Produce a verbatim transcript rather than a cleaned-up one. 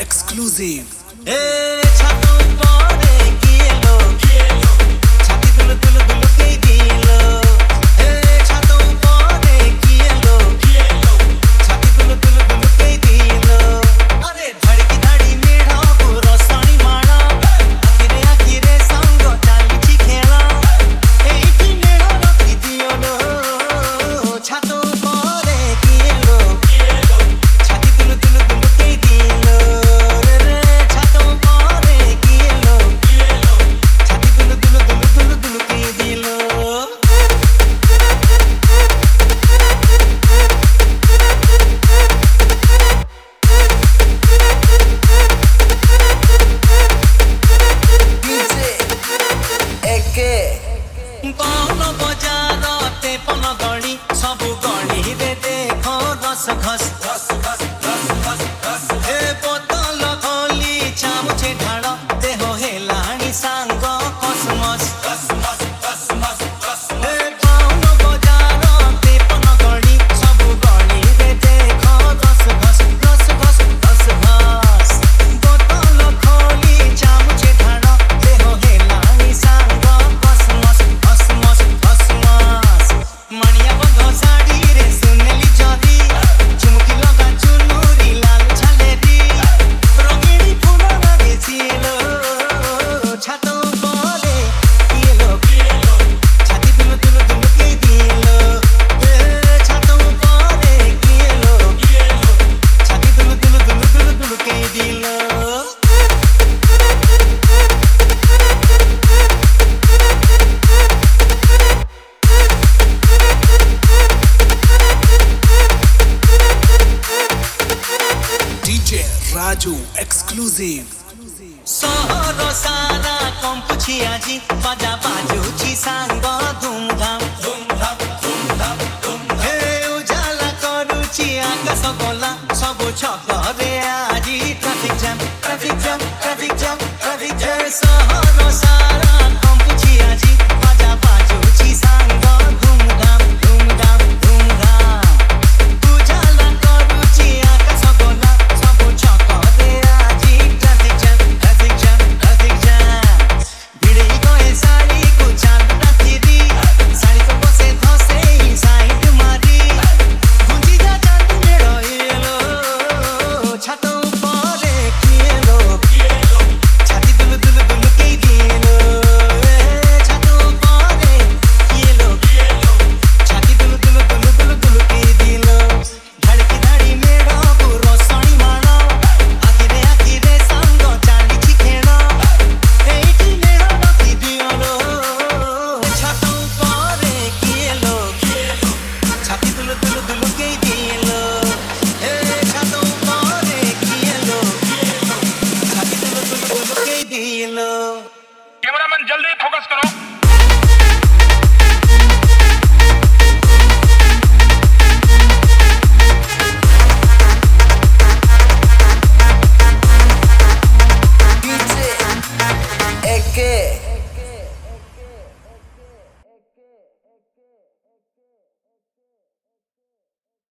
exclusive. Hey, chatu pore kielo, chati dulu dulu dulu ke dilo. Hey, chatu pore kielo, chati dulu dulu dulu ke dilo. Are dhadki dhadi medha puro sani mara, akire akire sango chalichi khela. Hey, ki medha rakhi diyo lo, chatu pore kielo, chati dulu dulu dulu ke dilo. पौन बजार ते पन गणी सब गणी रे देखो रस घस ए बोतल खोली चामुचे ढाड़ देह हेलाणी सांग कसमस ए पौन बजार ते पन गणी सब गणी रे देखो रस घस रस घस रस घस बोतल खोली चामुचे ढाड़ देह हेलाणी सांग कसमस मणिया बंधो साड़ी रे सुनेली जदी झुमकी लगा चुनुरी लाल छलेरी रंगीनी फूल लगे छिलो छातो परे किलो छाती दुलु दुलु दुलु के दिलो ए छातो परे किलो छाती दुलु दुलु दुलु दुलु दुलु के दिलो Raju exclusive. सहर सारा कंपुछि आजी बाजा बाजुछि सांग धूमधाम धूमधाम धूमधाम धूमधाम हे उजाला करूछि आकाश गला सब छक रे आजी traffic jam traffic jam traffic jam traffic jam सहर